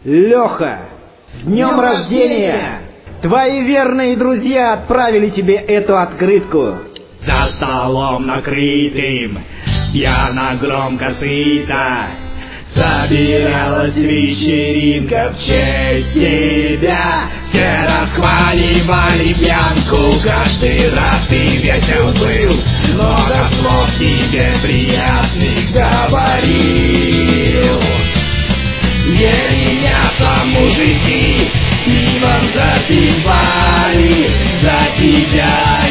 Леха, с днем рождения! Твои верные друзья отправили тебе эту открытку. За столом накрытым пьяно громко сыто собиралась вечеринка в честь тебя. Все расхваливали пьянку, каждый раз ты весел был, много слов тебе приятных говорил. Ели мясо мужики, пивом запивали, за тебя